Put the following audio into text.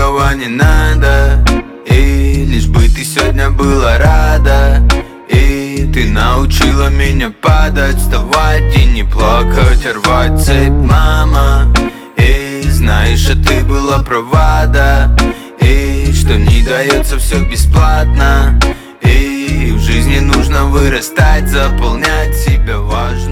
другого не надо. И лишь бы ты сегодня была рада. И ты научила меня падать, вставать и не плакать, а рвать цепь, мама. И знаешь, а ты была права, да. И что не дается все бесплатно. И в жизни нужно вырастать, заполнять себя важно.